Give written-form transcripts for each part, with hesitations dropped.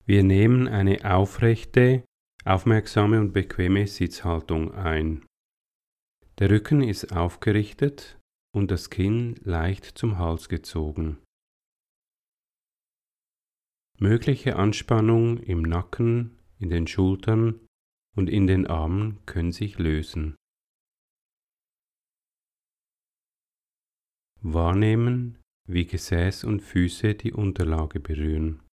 Wir nehmen eine aufrechte, aufmerksame und bequeme Sitzhaltung ein. Der Rücken ist aufgerichtet und das Kinn leicht zum Hals gezogen. Mögliche Anspannung im Nacken, in den Schultern und in den Armen können sich lösen. Wahrnehmen, wie Gesäß und Füße die Unterlage berühren.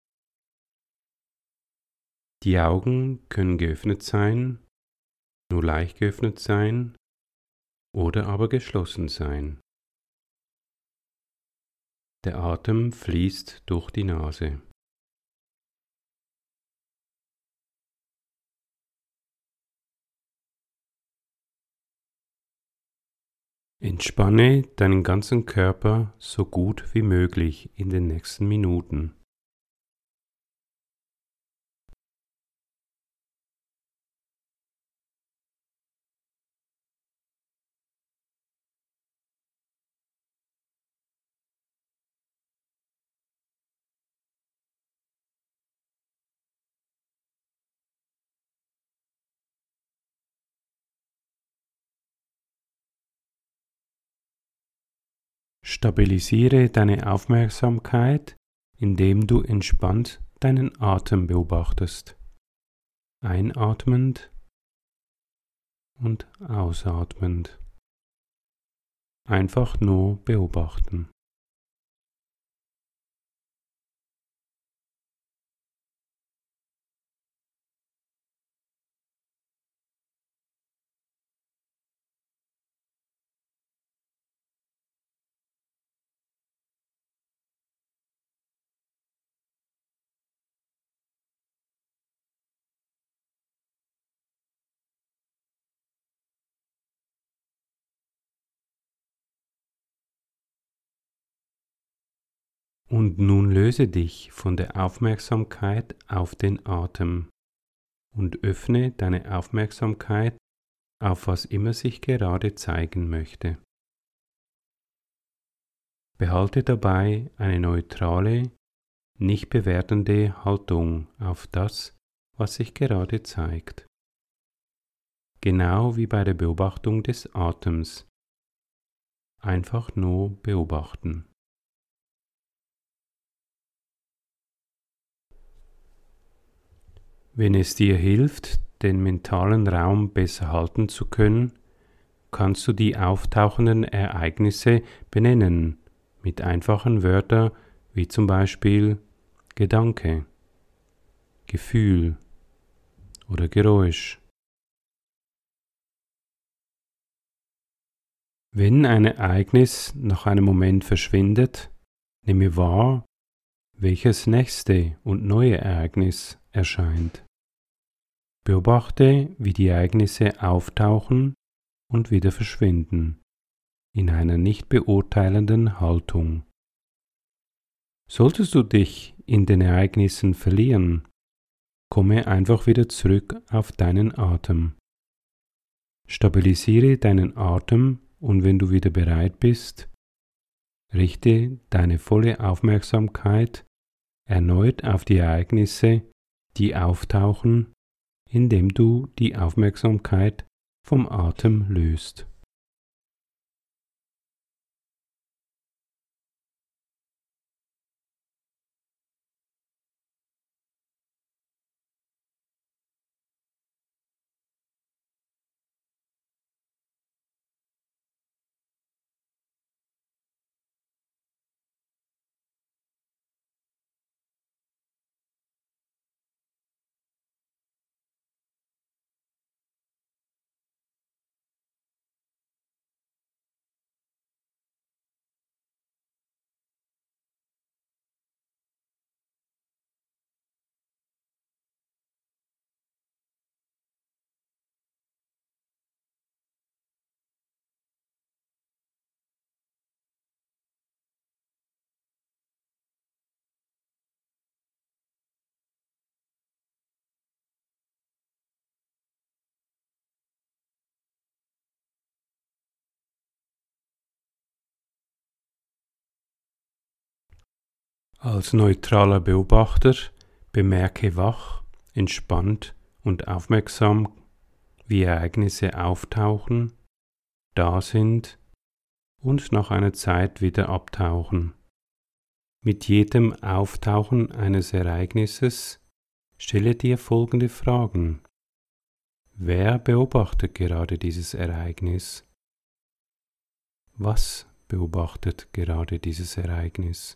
Die Augen können geöffnet sein, nur leicht geöffnet sein oder aber geschlossen sein. Der Atem fließt durch die Nase. Entspanne deinen ganzen Körper so gut wie möglich in den nächsten Minuten. Stabilisiere deine Aufmerksamkeit, indem du entspannt deinen Atem beobachtest. Einatmend und ausatmend. Einfach nur beobachten. Und nun löse dich von der Aufmerksamkeit auf den Atem und öffne deine Aufmerksamkeit auf was immer sich gerade zeigen möchte. Behalte dabei eine neutrale, nicht bewertende Haltung auf das, was sich gerade zeigt. Genau wie bei der Beobachtung des Atems. Einfach nur beobachten. Wenn es dir hilft, den mentalen Raum besser halten zu können, kannst du die auftauchenden Ereignisse benennen mit einfachen Wörtern wie zum Beispiel Gedanke, Gefühl oder Geräusch. Wenn ein Ereignis nach einem Moment verschwindet, nehme wahr, welches nächste und neue Ereignis erscheint. Beobachte, wie die Ereignisse auftauchen und wieder verschwinden, in einer nicht beurteilenden Haltung. Solltest du dich in den Ereignissen verlieren, komme einfach wieder zurück auf deinen Atem. Stabilisiere deinen Atem und wenn du wieder bereit bist, richte deine volle Aufmerksamkeit erneut auf die Ereignisse, die auftauchen, indem du die Aufmerksamkeit vom Atem löst. Als neutraler Beobachter Bemerke wach, entspannt und aufmerksam, wie Ereignisse auftauchen, da sind und nach einer Zeit wieder abtauchen. Mit jedem Auftauchen eines Ereignisses stelle dir folgende Fragen. Wer beobachtet gerade dieses Ereignis? Was beobachtet gerade dieses Ereignis?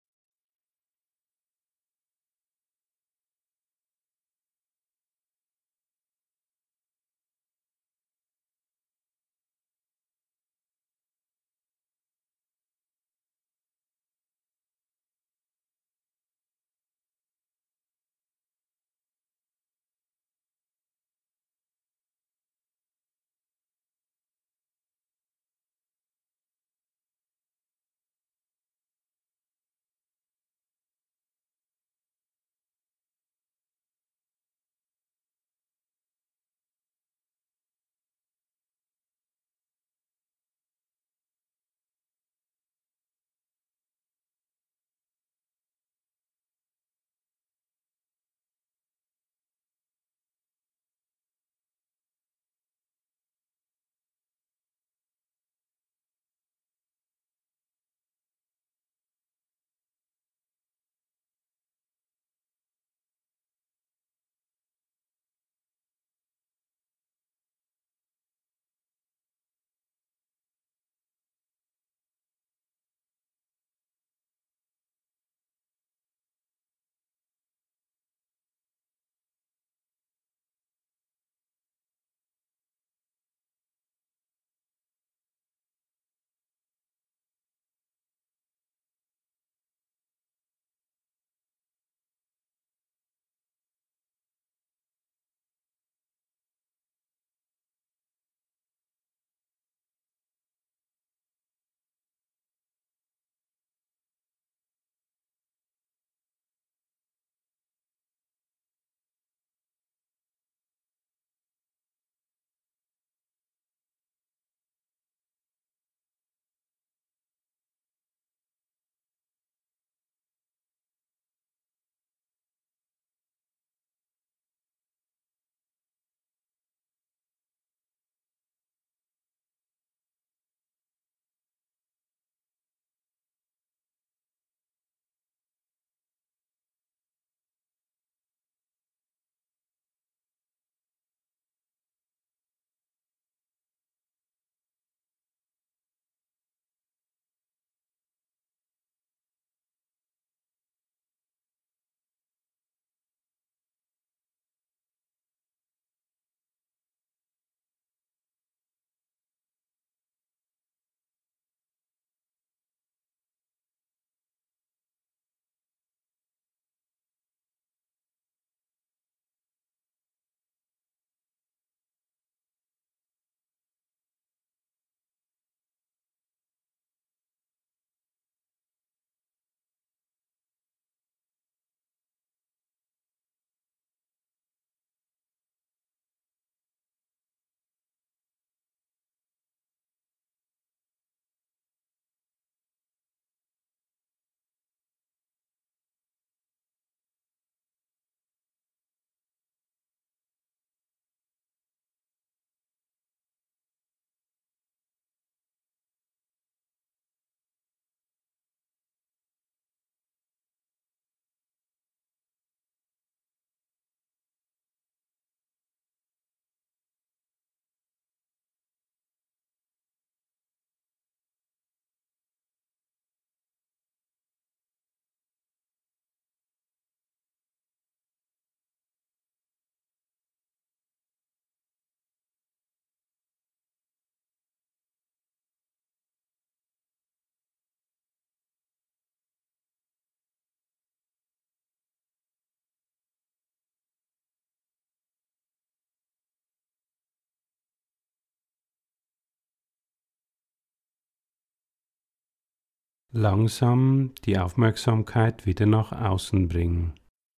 Langsam die Aufmerksamkeit wieder nach außen bringen.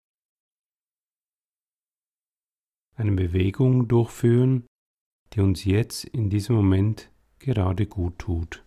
Eine Bewegung durchführen, die uns jetzt in diesem Moment gerade gut tut.